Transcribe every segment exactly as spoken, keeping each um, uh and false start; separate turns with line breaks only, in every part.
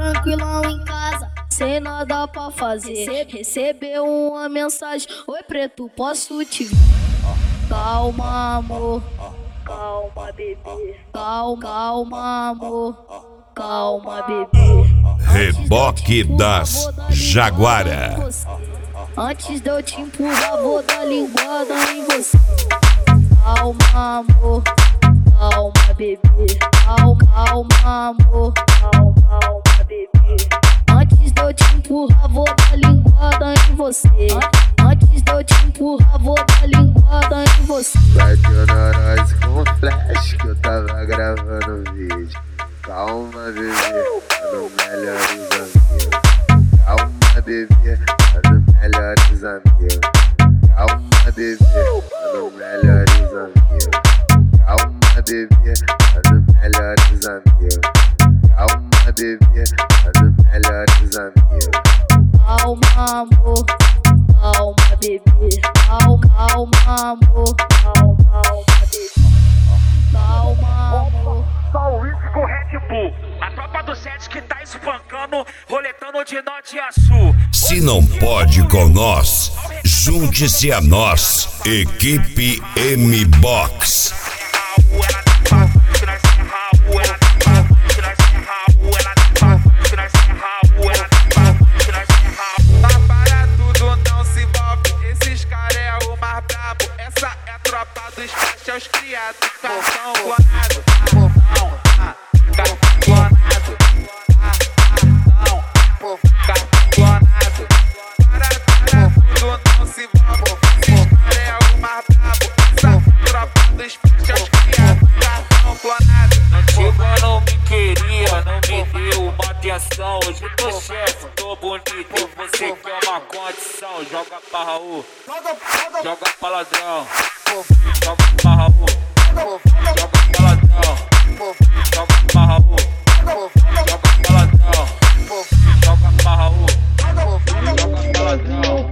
tranquilão em casa, sem nada pra fazer. Recebeu uma mensagem: oi preto, posso te ver? Calma amor, calma bebê, calma, calma amor, calma bebê.
Reboque das Jaguara.
Antes de eu te empurrar, vou dar linguada em você. Calma amor, calma bebê, calma, calma amor, calma, calma bebê. Antes de eu te empurrar, vou dar linguada em você. Antes de eu te empurrar, vou dar linguada em você.
Bateu na nós com flash que eu tava gravando vídeo. Calma bebê, tá no melhores amigos. Calma bebê, tá no melhores amigos. Calma bebê, tá no melhores amigos. Calma bebê, tá no melhores amigos. Calma bebê, tá no melhores amigos.
Calma amor, calma bebê, calma, calma amor, calma, calma bebê, calma amor.
Só o uísque com Red Bull. A tropa do set que tá espancando, roletando de norte a sul.
Se não pode com nós, junte-se a nós. Equipe M-Box.
Para tudo, não se envolve. Esses caras é o mais brabo. Essa é a tropa dos cachos, os criados. Cartão clonado, cartão, cartão clonado, cartão clonado. Para, para tudo, não se envolve. Esses caras é o mais brabo. Essa é a tropa dos cachos, os criados. Cartão clonado.
Antigo não me queria, não me deu uma atenção. Hoje eu tô chefe, tô bonito, você quer uma condição. Joga pra Raul, joga pra ladrão, joga pra Raul, joga pra ladrão, joga pra Raul, joga pra ladrão, joga pra Raul, joga pra ladrão.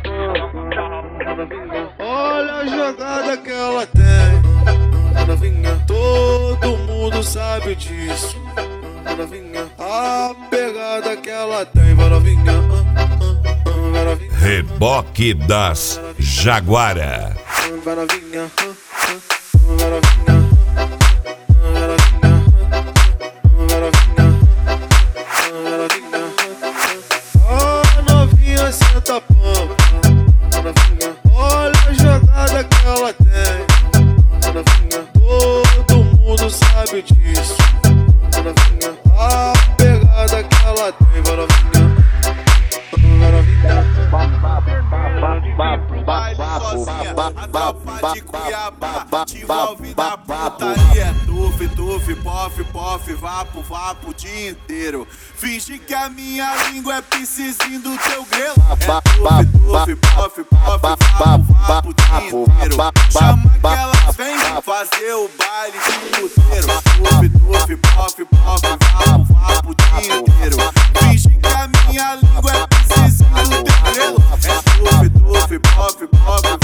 Olha a jogada que ela tem. Todo mundo sabe disso. A pegada que ela tem.
Reboque das Jaguara.
A novinha senta pampa. Olha a jogada que ela tem. Todo mundo sabe disso. A pegada que ela tem.
De Cuiabá, te envolve na putaria. Tuf, tuf, pof, pof, vapo, vapo o dia inteiro. Finge que a minha língua é piscizinho do teu grelo. É tuf, tuf, pof, pof, vapo, vapo o dia inteiro. Chama que elas vêm fazer o baile de puteiro. Tuf, tuf, pof, pof, vapo, vapo o dia inteiro. Finge que a minha língua é piscizinho do teu grelo. É tuf, tuf, pof, pof,